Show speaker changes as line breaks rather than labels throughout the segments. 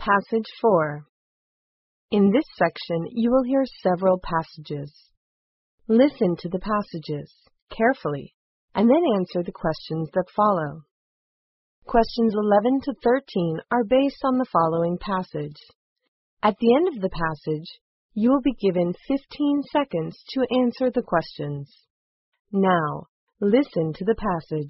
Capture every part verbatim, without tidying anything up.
Passage four. In this section, you will hear several passages. Listen to the passages carefully and then answer the questions that follow. Questions eleven to thirteen are based on the following passage. At the end of the passage, you will be given fifteen seconds to answer the questions. Now, listen to the passage.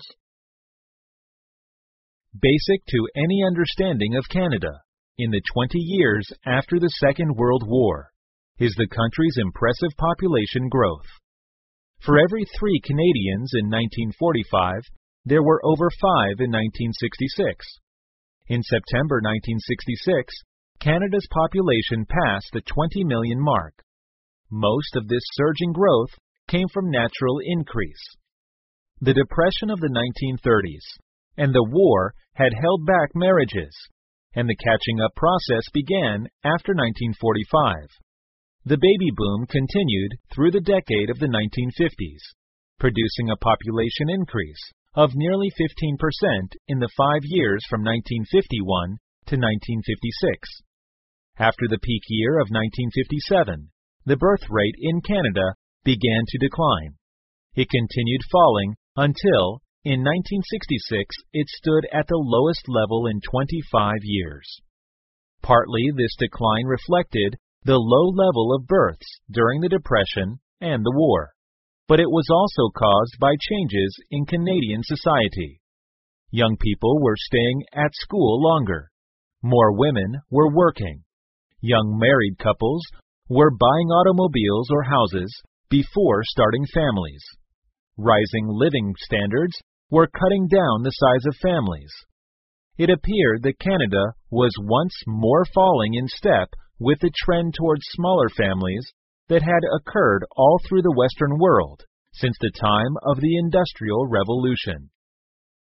Basic to any understanding of Canada in the twenty years after the Second World War is the country's impressive population growth. For every three Canadians in nineteen forty-five, there were over five in nineteen sixty-six. In September nineteen sixty-six, Canada's population passed the twenty million mark. Most of this surging growth came from natural increase. The Depression of the nineteen thirties and the war had held back marriages, and the catching-up process began after nineteen forty-five. The baby boom continued through the decade of the nineteen fifties, producing a population increase of nearly fifteen percent in the five years from nineteen fifty-one to nineteen fifty-six. After the peak year of nineteen fifty-seven, the birth rate in Canada began to decline. It continued falling until, in nineteen sixty-six, it stood at the lowest level in twenty-five years. Partly this decline reflected the low level of births during the Depression and the war, but it was also caused by changes in Canadian society. Young people were staying at school longer. More women were working. Young married couples were buying automobiles or houses before starting families. Rising living standards were cutting down the size of families. It appeared that Canada was once more falling in step with the trend towards smaller families that had occurred all through the Western world since the time of the Industrial Revolution.